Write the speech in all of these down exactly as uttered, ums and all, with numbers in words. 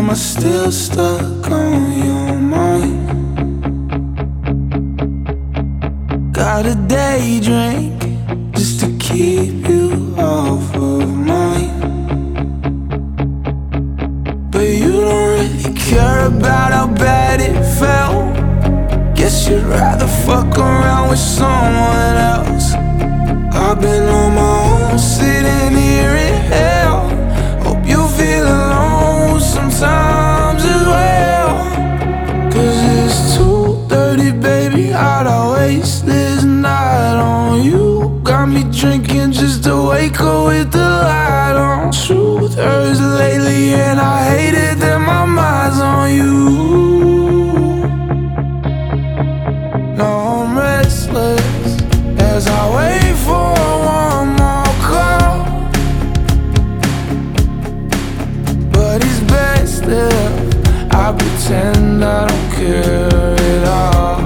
Am I still stuck on your mind? Got a day drink just to keep you off of mine. But you don't really care about how bad it felt. Guess you'd rather fuck around with someone else. I've been on my own, sitting here in hell. Hope you feel alone sometimes as well. Cause it's too dirty, baby, how'd I waste this night on you? Got me drinking just to wake up with the light on. Truth hurts lately and I hate it that my mind's on you. Now I'm restless as I wait for one more call. But it's best if I pretend I don't care at all.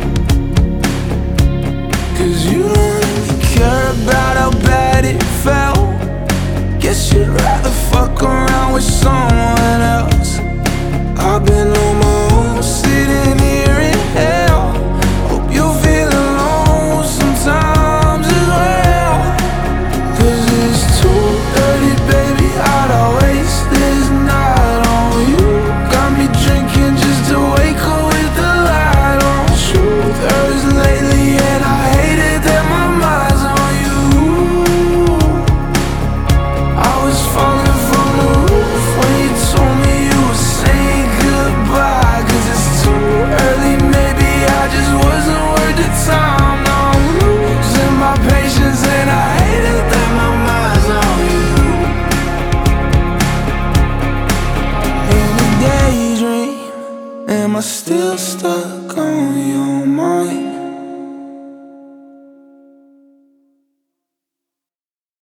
Cause you don't really care about how bad it felt. Guess you'd rather fuck around with someone else. I've been on my own, sitting here in hell. Hope you feel alone sometimes as well. Cause it's too dirty, baby, how'd I waste this night on you? Got me drinking just to wake up with the light on. Truth hurts lately and I hate it that my mind's on you. I was falling from the roof when you told me you were saying goodbye. Cause it's too early, maybe I just wasn't worth the time. Now I'm losing my patience and I hate it that my mind's on you. In a daydream, am I still stuck on your mind?